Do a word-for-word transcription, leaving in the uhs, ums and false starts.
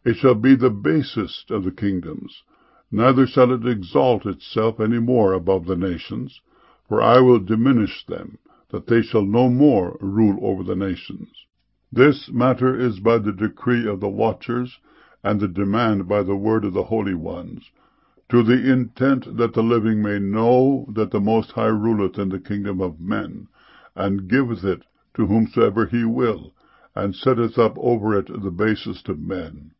It shall be the basest of the kingdoms, neither shall it exalt itself any more above the nations, for I will diminish them, that they shall no more rule over the nations. This matter is by the decree of the watchers, and the demand by the word of the holy ones, to the intent that the living may know that the Most High ruleth in the kingdom of men, and giveth it to whomsoever he will, and setteth up over it the basest of men.